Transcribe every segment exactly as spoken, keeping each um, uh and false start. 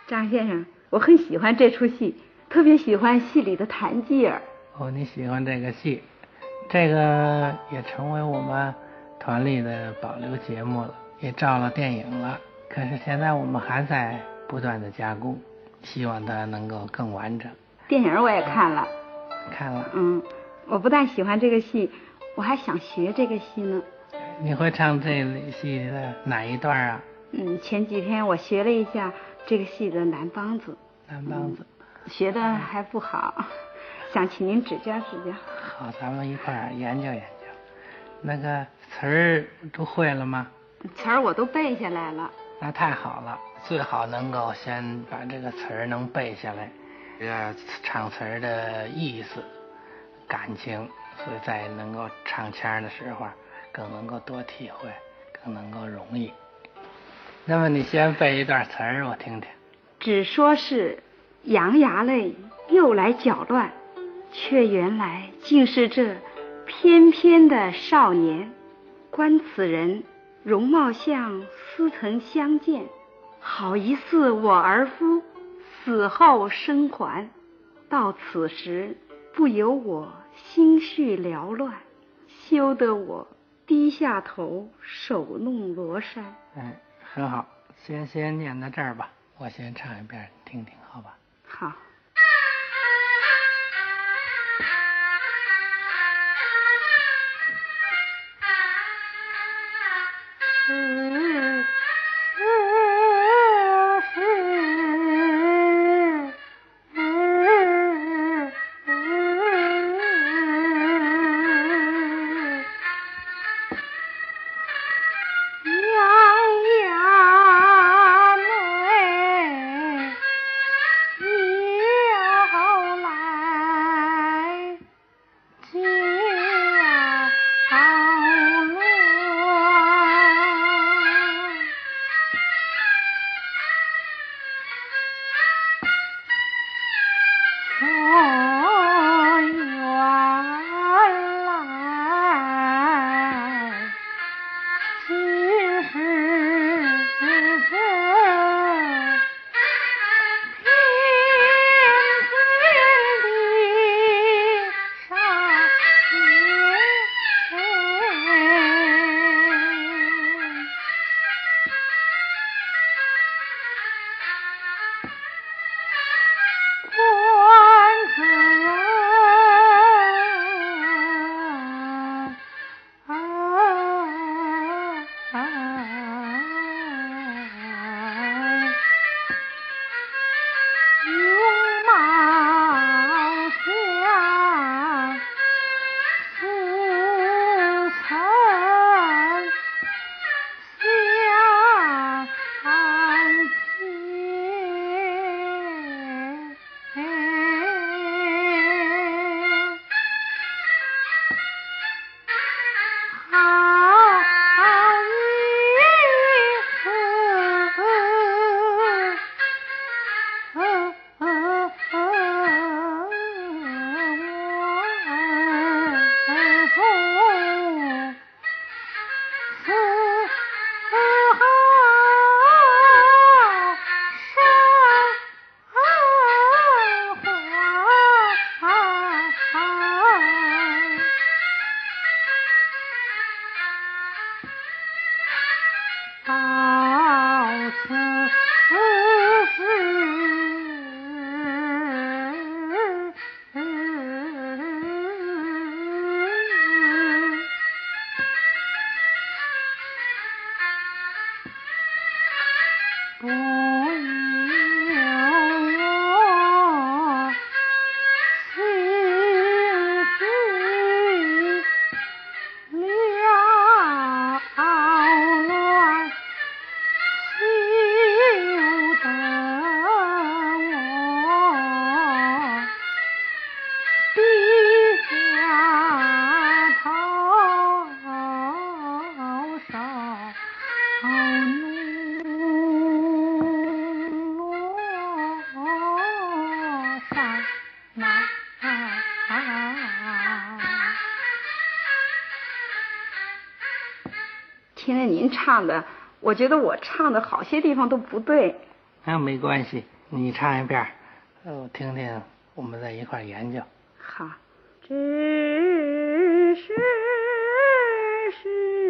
张先生，我很喜欢这出戏，特别喜欢戏里的谭继儿。 哦，你喜欢这个戏，这个也成为我们团里的保留节目了，也照了电影了。可是现在我们还在不断的加工，希望它能够更完整。 电影我也看了， 看了。 嗯，我不但喜欢这个戏，我还想学这个戏呢。 你会唱这戏的哪一段啊？ 嗯，前几天我学了一下这个戏的南梆子。 南梆子、 嗯、学的还不好，嗯、想请您指教指教。 好，咱们一块儿研究研究。那个词儿都会了吗？ 词儿我都背下来了。 那太好了，最好能够先把这个词儿能背下来，这个唱词儿的意思、感情，所以在能够唱腔的时候更能够多体会，更能够容易。那么你先背一段词儿我听听。 只说是杨牙泪又来搅乱，却原来竟是这翩翩的少年。观此人容貌像似曾相见，好疑似我儿夫死后生还。到此时不由我心绪缭乱，羞得我低下头手弄罗衫。 嗯，很好，先先念到这儿吧，我先唱一遍听听，好吧？ 好。听了您唱的，我觉得我唱的好些地方都不对。 那没关系， 你唱一遍，我听听，我们在一块研究。 好，只是是。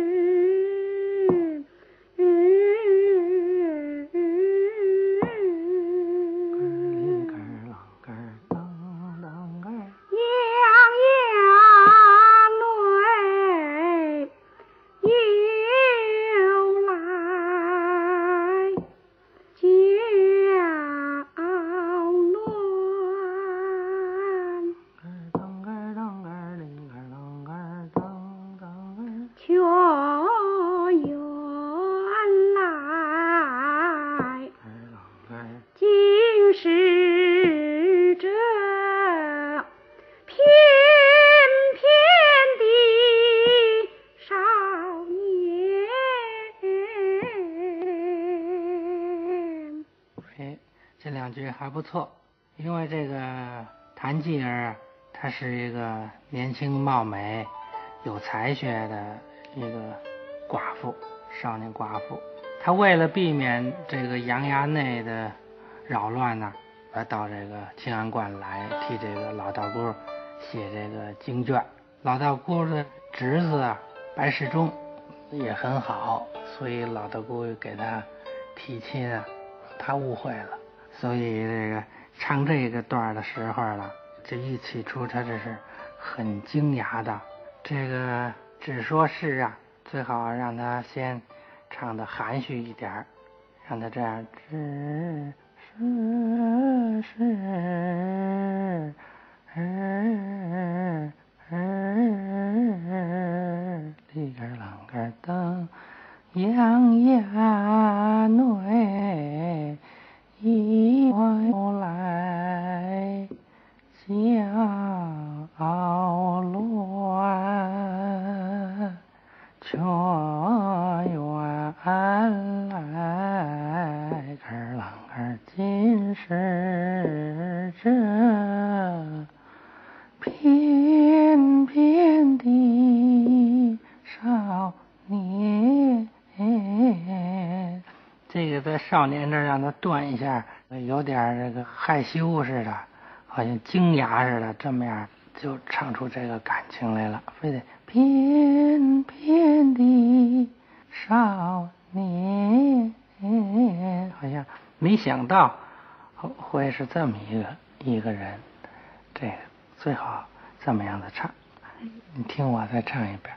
这两句还不错，因为这个谭继儿她是一个年轻貌美、有才学的一个寡妇，少年寡妇。她为了避免这个杨衙内的扰乱呢，而到这个清安观来替这个老道姑写这个经卷。老道姑的侄子啊，白世忠也很好，所以老道姑给他提亲啊，他误会了。所以这个唱这个段的时候呢，这一起初他这是很惊讶的。这个只说是啊，最好让他先唱的含蓄一点，让他这样只是是儿儿里个啷个当杨衙内一回来搅乱，却原来个啷个今是这翩翩的少年。这个在少年这儿让他断一下，有点这个害羞似的，好像惊讶似的，这么样就唱出这个感情来了，非得翩翩的少年，好像没想到会是这么一个一个人，这个最好这么样的唱。你听我再唱一遍。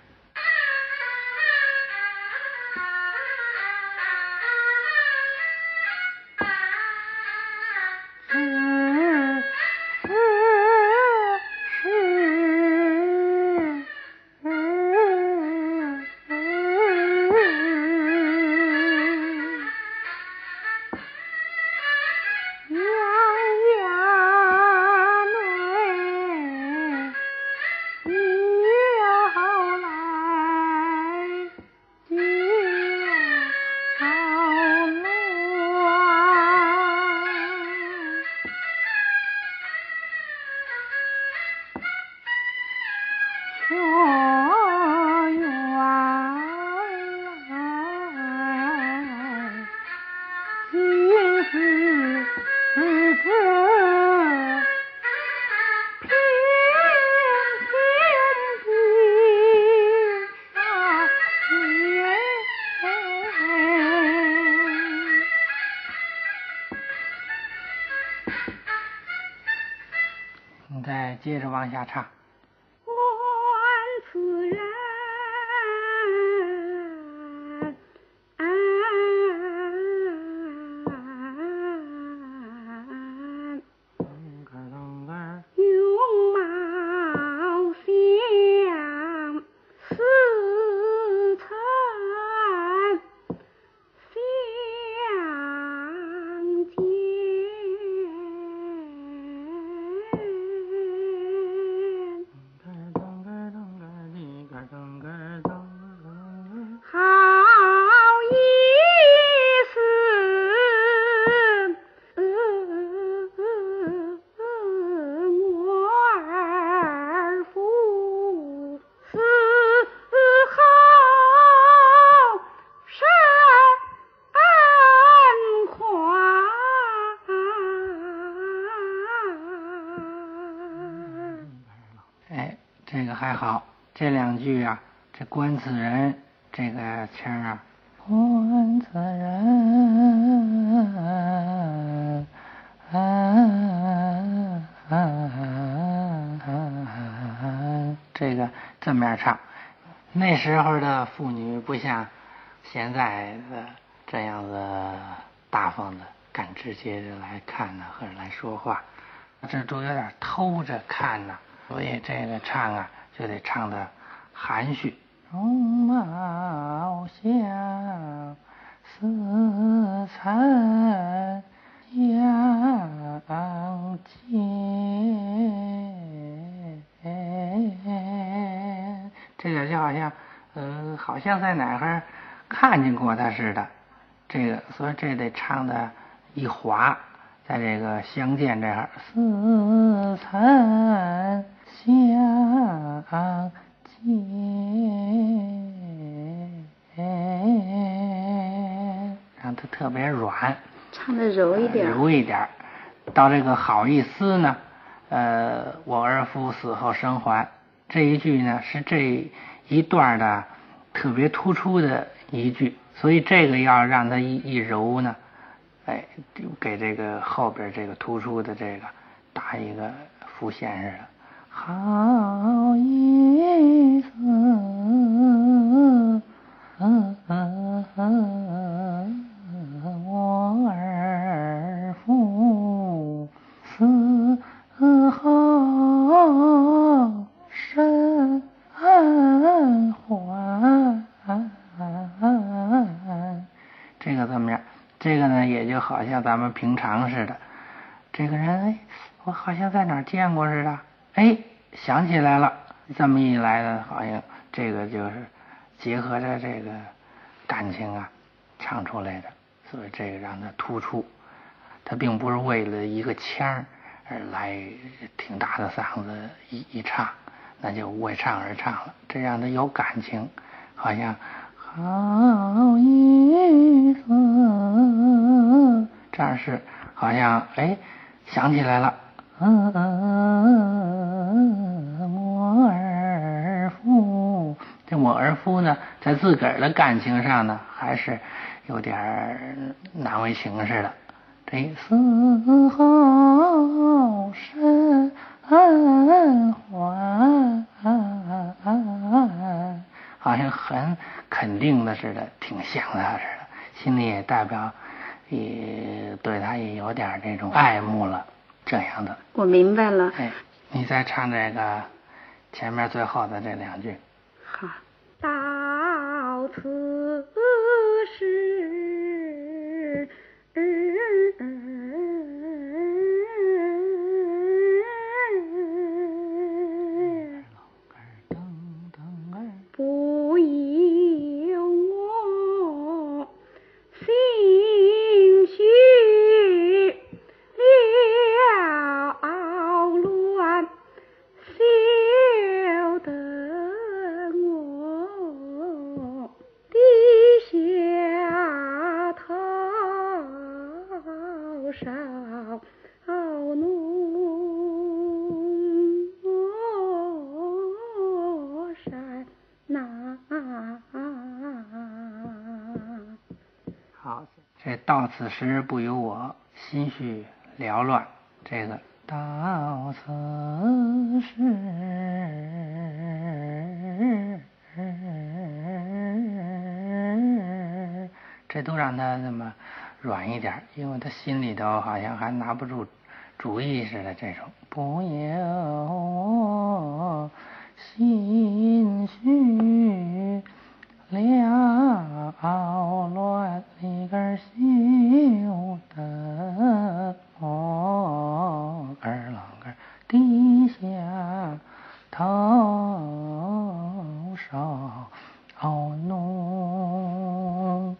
你再接着往下唱。 观此人容貌像似曾相见， 这个还好，这两句啊，这观此人这个腔啊，观此人，这个这么样唱。那时候的妇女不像现在的这样子大方的，敢直接的来看呢，或者来说话，这都有点偷着看呢，所以这个唱啊就得唱的含蓄。容貌像似参相见，这个就好像呃，好像在哪儿看见过他似的。这个所以这得唱的一滑，在这个相见这儿，似参相见，让它特别软， 唱的柔一点， 柔一点。到这个好意思呢，呃，我儿夫死后生还，这一句呢是这一段的特别突出的一句，所以这个要让它一一柔呢，哎，给这个后边这个突出的这个打一个副线似的。好意思，我儿夫死后生还，这个怎么样？这个呢，也就好像咱们平常似的，这个人哎，我好像在哪儿见过似的，哎，想起来了。这么一来呢，好像这个就是结合着这个感情啊唱出来的，所以这个让它突出。它并不是为了一个腔而来挺大的嗓子一一唱，那就为唱而唱了，这样的有感情，好像好意思，这样是好像哎想起来了，嗯我儿夫，这我儿夫呢，在自个儿的感情上呢，还是有点难为情似的。这死后生还，好像很肯定的似的，挺像他似的，心里也代表也对他也有点这种爱慕了，这样的。 我明白了。 哎，你再唱这个前面最后的这两句。 好，到此时，不由我心绪了乱，休得我低下头上怒山呐。 好，这到此时不由我心绪缭乱，这个到此时，这都让他那么软一点，因为他心里头好像还拿不住主意似的。这种不由我心绪了乱，里根修得我儿郎根低下头上怒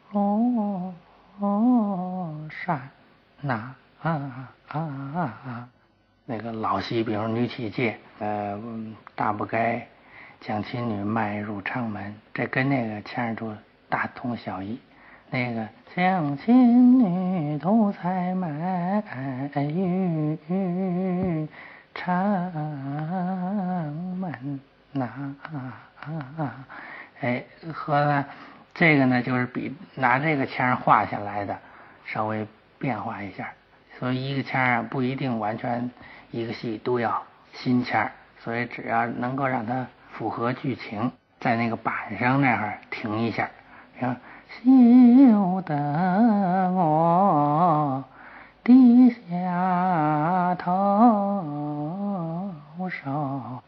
山呐啊啊啊！那个老戏，比如女起介，呃，大不该将亲女迈入长门，这跟那个腔儿都大同小异。那个将亲女图财迈于长门和呢这个呢就是比拿这个腔画下来的稍微变化一下，所以一个腔啊不一定完全一个戏都要新腔，所以只要能够让它符合剧情，在那个板上那儿停一下，然后羞得我低下头手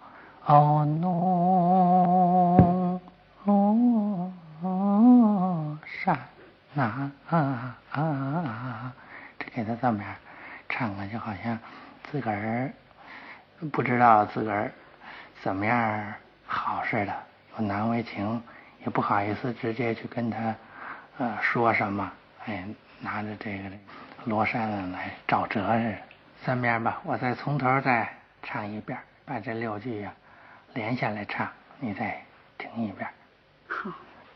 弄罗衫呐啊啊，这给他这么样唱的，就好像自个儿不知道自个儿怎么样好似的，有难为情，也不好意思直接去跟他呃说什么，哎，拿着这个罗衫来找辙似的。三遍吧，我再从头再唱一遍，把这六句呀、啊、连下来唱，你再听一遍。 好。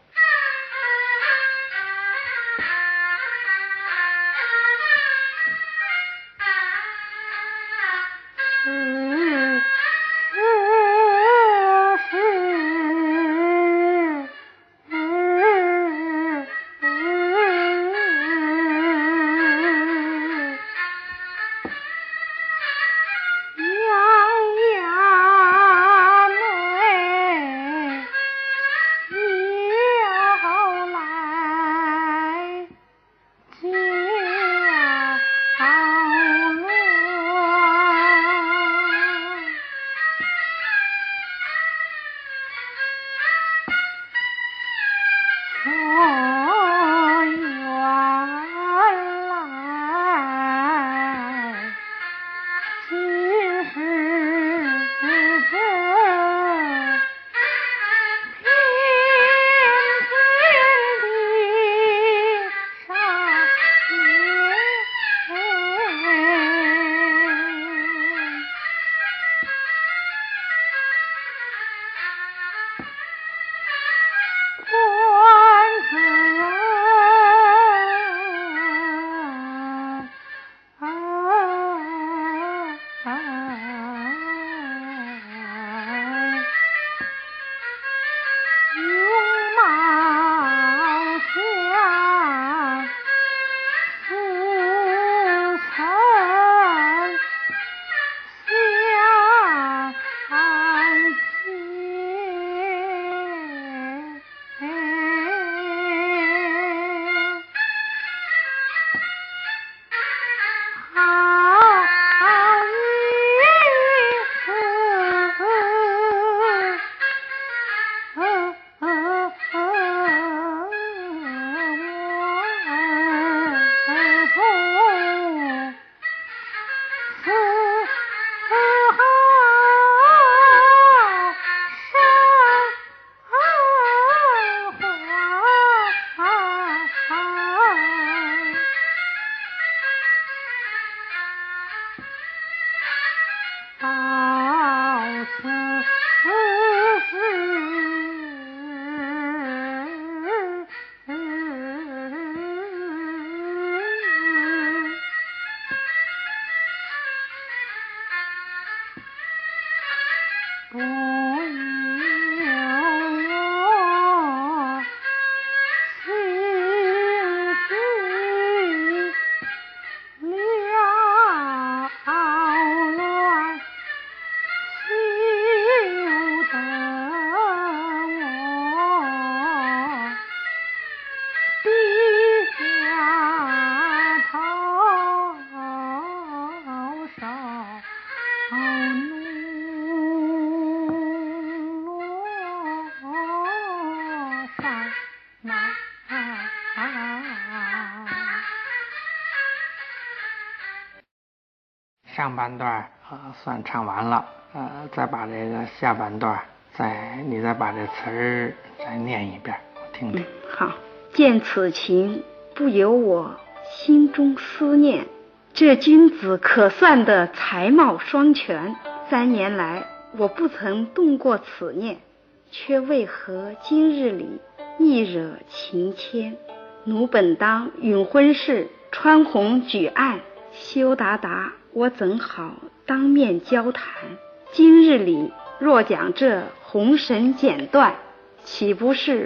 上半段呃算唱完了，呃再把这个下半段再你再把这词儿再念一遍，我听听。 嗯，好。见此情不由我心中思念，这君子可算的才貌双全。三年来我不曾动过此念，却为何今日里一惹情牵？奴本当允婚事，穿红举案，羞答答我怎好当面交谈？今日里若将这红绳剪断，岂不是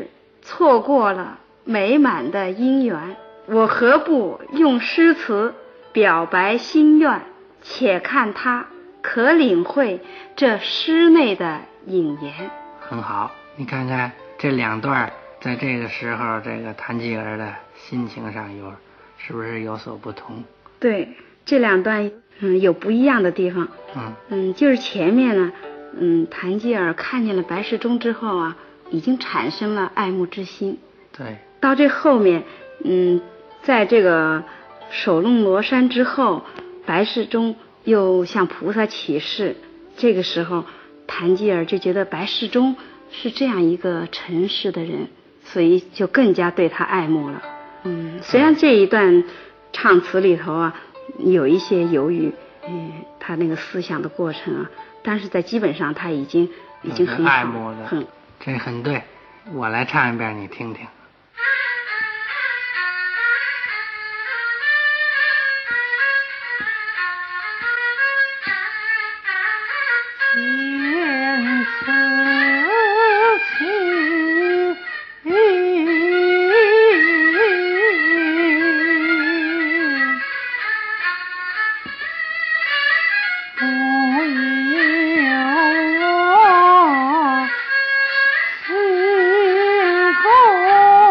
错过了美满的姻缘，我何不用诗词表白心愿？且看他可领会这诗内的引言。 很好，你看看这两段在这个时候这个谭继儿的心情上有是不是有所不同？ 对，这两段嗯有不一样的地方。 嗯嗯，就是前面呢，嗯，谭继儿看见了白世忠之后啊，已经产生了爱慕之心。 对。 到这后面，嗯，在这个手弄罗衫之后，白世忠又向菩萨起誓，这个时候谭继儿就觉得白世忠是这样一个尘世的人，所以就更加对他爱慕了。嗯，虽然这一段唱词里头啊有一些犹豫，嗯，他那个思想的过程啊，但是在基本上他已经已经很爱慕的， 很这很对。我来唱一遍，你听听。心空。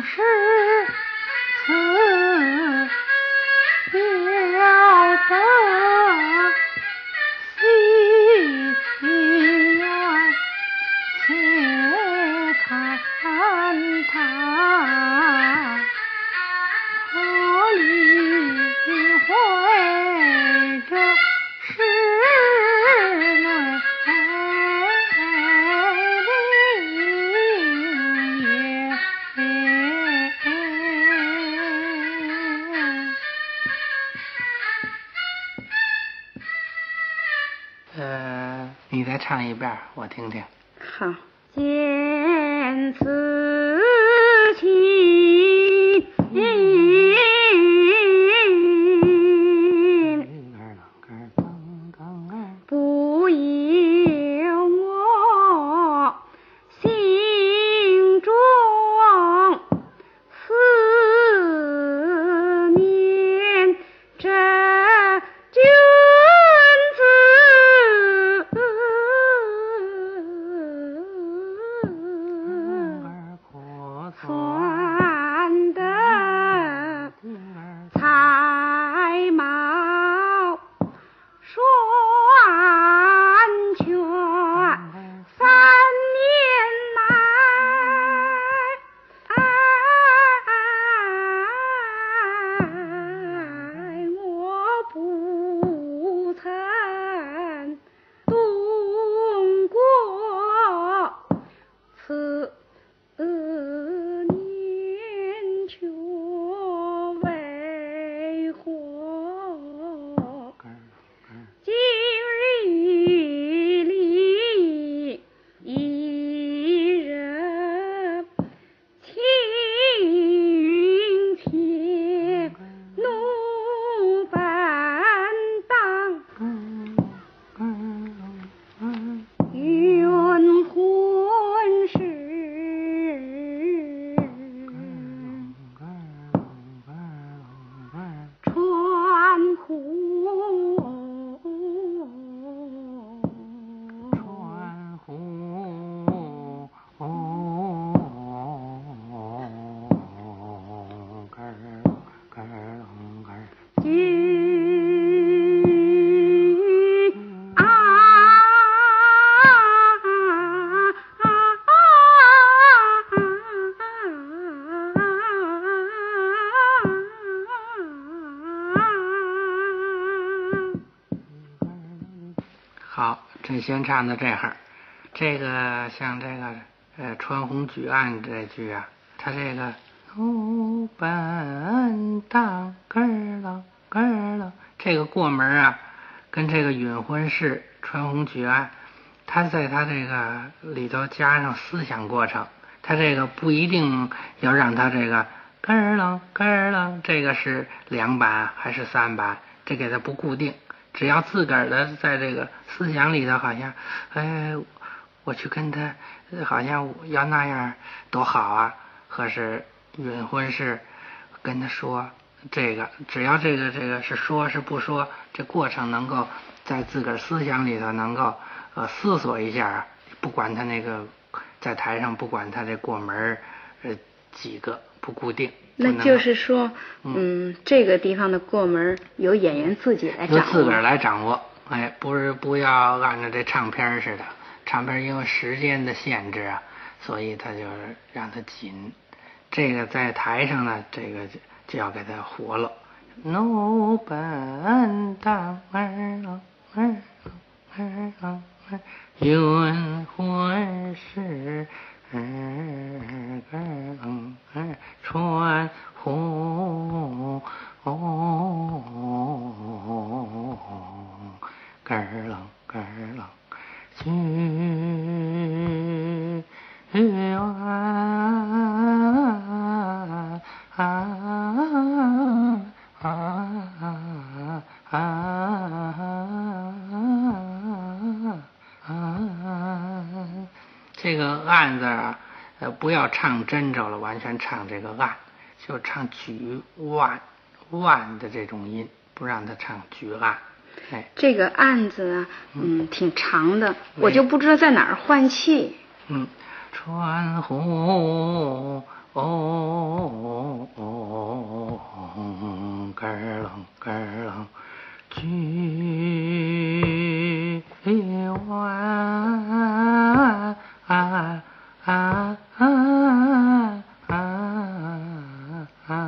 是此了得细愿，且看他可理会这事来呃，你再唱一遍，我听听。 好，见此情不由我心中思念这君子穿的才貌双全，三年来我不曾动过此念，却为何今日里一人情云天，怒奔当云魂事，穿湖穿湖根儿根儿根儿君啊好，这先唱到这儿。这个像这个呃穿红举案这句啊，它这个怒奔当根儿啷根儿啷，这个过门啊，跟这个允婚事穿红举案，它在它这个里头加上思想过程，它这个不一定要让它这个根儿啷根儿啷，这个是两板还是三板，这给它不固定。只要自个儿的在这个思想里头，好像，哎，我去跟他，好像要那样多好啊，或是允婚事，跟他说这个，只要这个这个是说是不说，这过程能够在自个儿思想里头能够呃思索一下，不管他那个在台上，不管他这过门呃几个不固定。 那就是说，嗯，嗯这个地方的过门由演员自己来掌握， 由自个儿来掌握。哎，不是不要按照这唱片似的，唱片因为时间的限制啊，所以他就是让它紧。这个在台上呢，这个就要给它活了。怒奔当儿郎儿儿郎儿，云魂事儿儿郎儿，穿红根儿啷根儿啷，许愿啊啊啊啊！这个案子啊，呃，不要唱真着了，完全唱这个案，就唱举万万的这种音，不让他唱举案。哎， 这个案子啊，嗯，挺长的，我就不知道在哪儿换气。 嗯，穿红哦哦哦，咯儿楞咯儿楞，举碗啊啊啊啊啊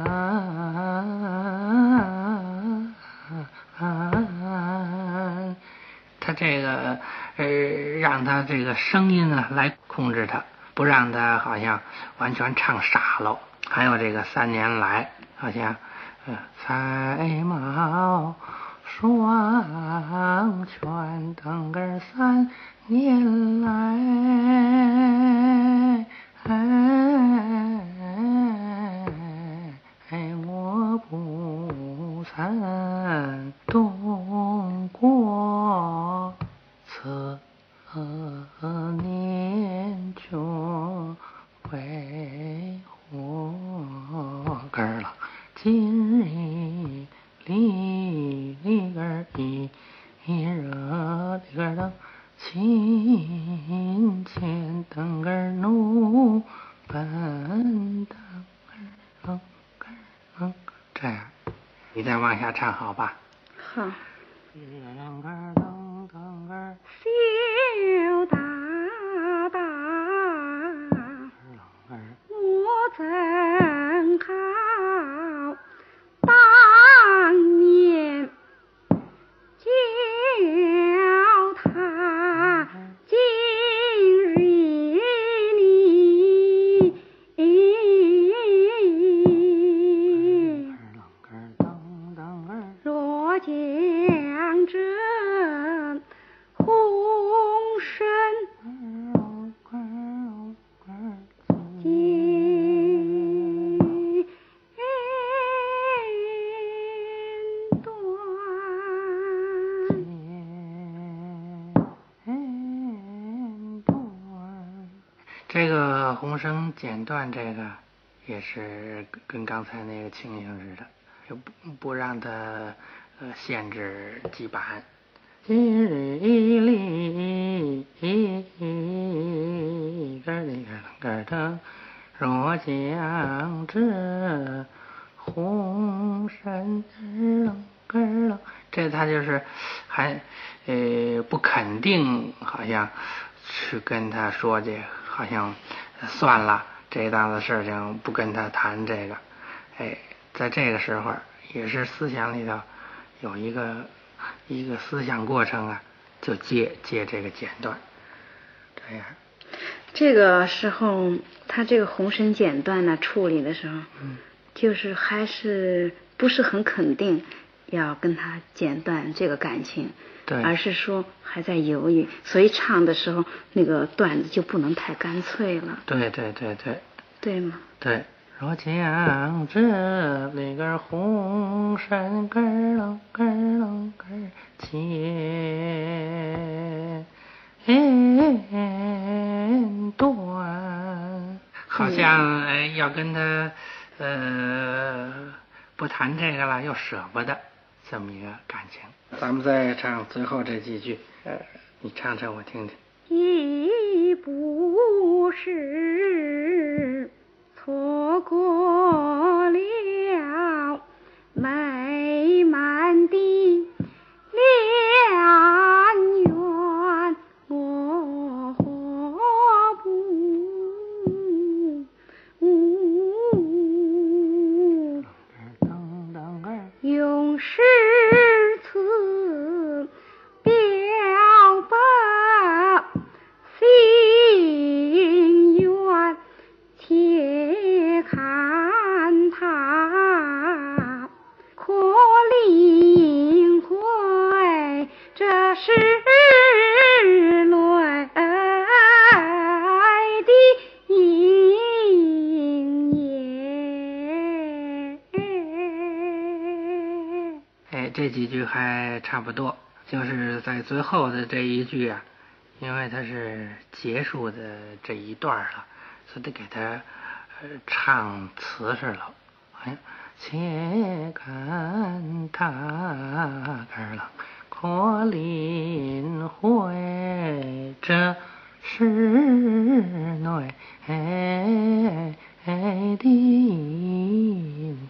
啊！他这个呃，让他这个声音啊来控制他，不让他好像完全唱傻了。还有这个三年来，好像呃，才貌双全，等个三年来，哎，我不曾动过此年就为何个儿了？今日里里个儿一热里个儿了，亲前等个儿怒奔等个儿个儿这样，你再往下唱好吧？ 好。 等个儿等等个儿羞答答，我怎好当年叫他今日里若将这红绳剪断， 这个红绳剪断，这个也是跟刚才那个情形似的，就不不让他呃限制几板。今日里个里个的，若将这红绳儿个儿，这他就是还呃不肯定，好像去跟他说这个，好像算了，这档子事情不跟他谈这个。哎，在这个时候也是思想里头有一个一个思想过程啊，就借借这个剪断，这样。 这个时候他这个红绳剪断呢处理的时候，嗯，就是还是不是很肯定要跟他剪断这个感情， 对， 而是说还在犹豫，所以唱的时候那个段子就不能太干脆了。 对对对对，对吗？ 对。若将这里个红绳根儿楞根儿楞根儿剪断，好像哎要跟他呃不谈这个了，又舍不得，这么一个感情。咱们再唱最后这几句，呃，你唱唱我听听。 已不是错过了美满的良缘，我何不用诗词表白心愿，且看他可领会这是泪的应验。 哎，这几句还差不多，就是在最后的这一句啊，因为它是结束的这一段了，所以得给它呃唱瓷实了。哎，且看他个了，可领会这是内的音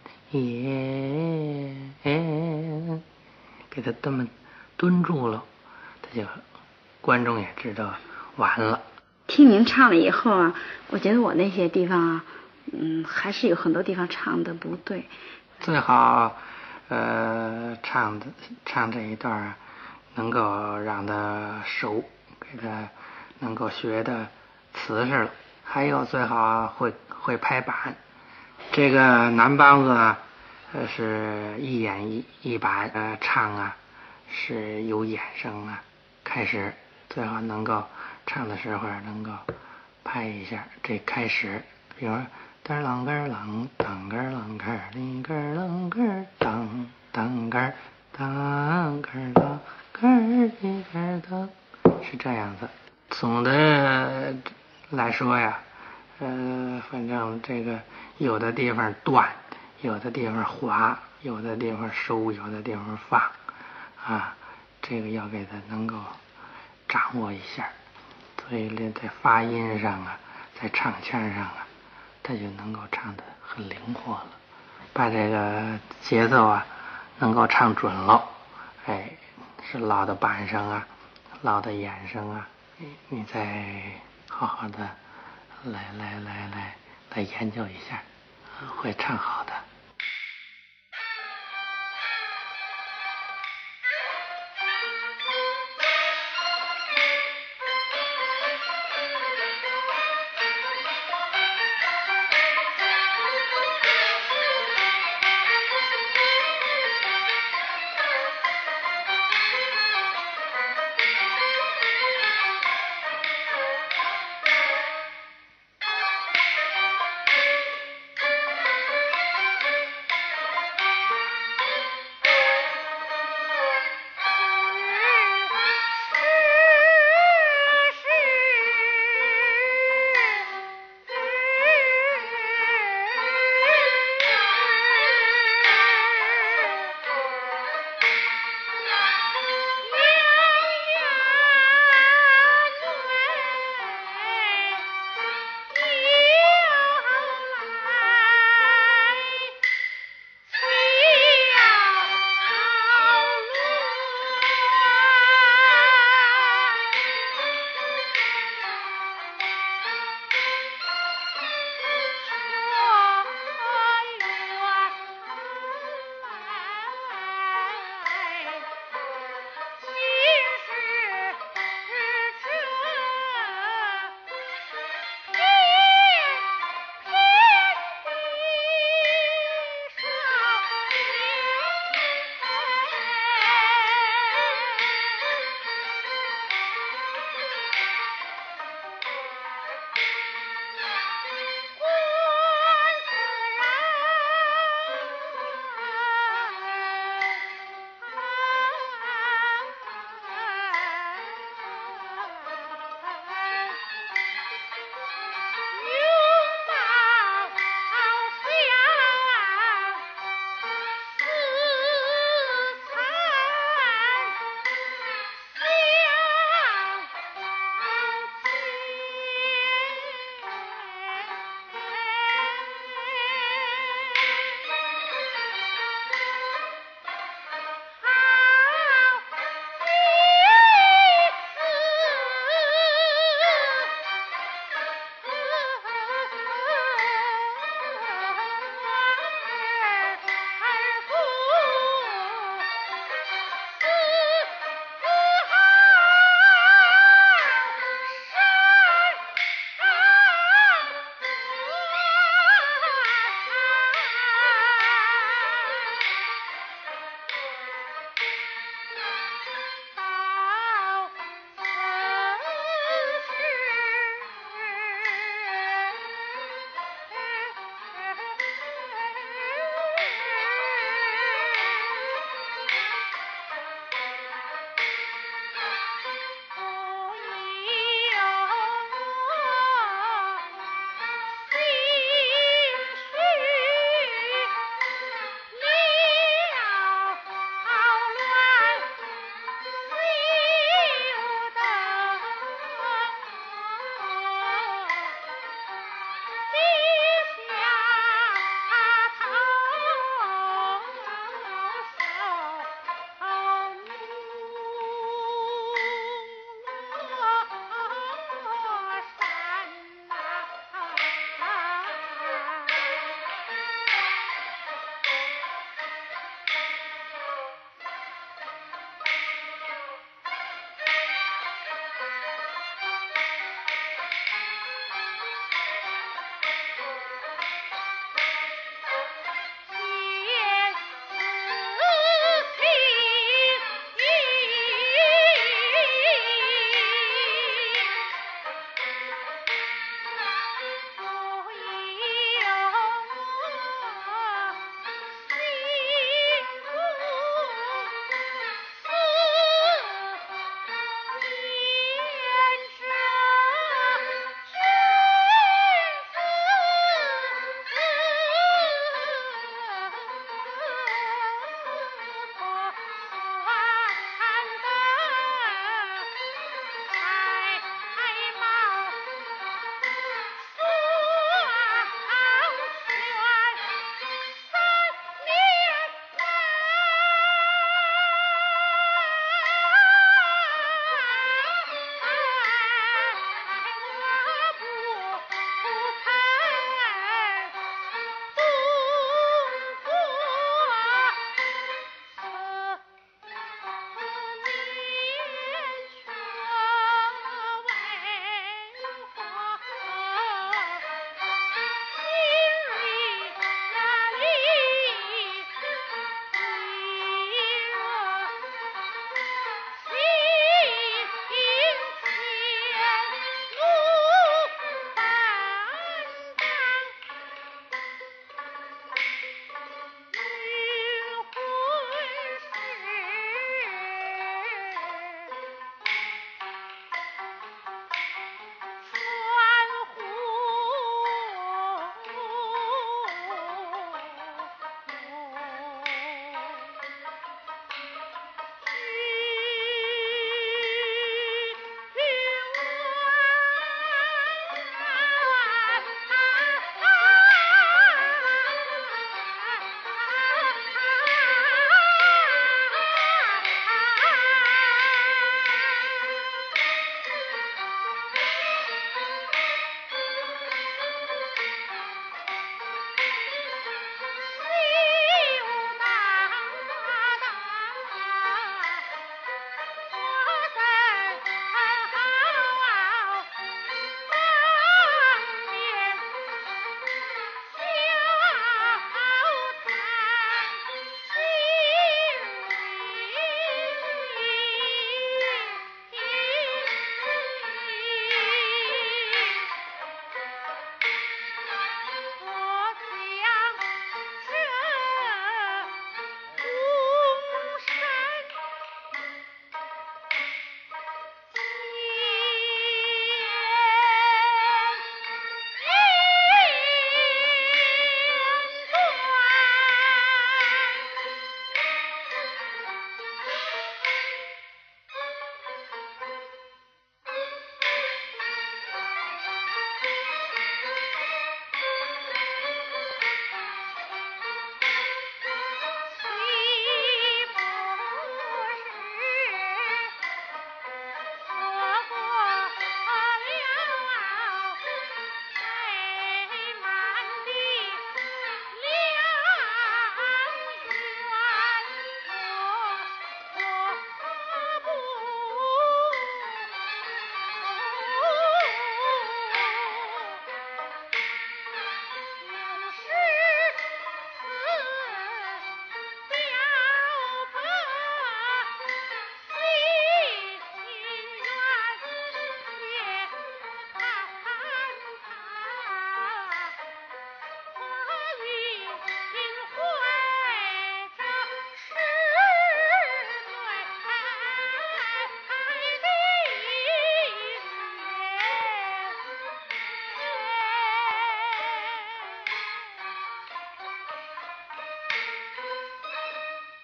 言，给他这么蹲住了，他就观众也知道完了。 听您唱了以后啊，我觉得我那些地方啊，嗯，还是有很多地方唱的不对。 最好，呃，唱的唱这一段能够让他熟，给他能够学的瓷实了。还有最好会会拍板。这个南梆子啊，呃，是一眼一一板，呃，唱啊是有眼声啊。开始最好能够唱的时候能够拍一下这开始，比如说噔啷个啷当个啷个哩个啷个当当个当个啷个哩个当，是这样子。总的来说呀，呃，反正这个有的地方断，有的地方滑，有的地方收，有的地方放，啊，这个要给他能够掌握一下，所以在发音上啊，在唱腔上啊，他就能够唱得很灵活了，把这个节奏啊能够唱准了，哎，是落到板上啊，落到眼上啊，你再好好的来来来来来研究一下，会唱好的。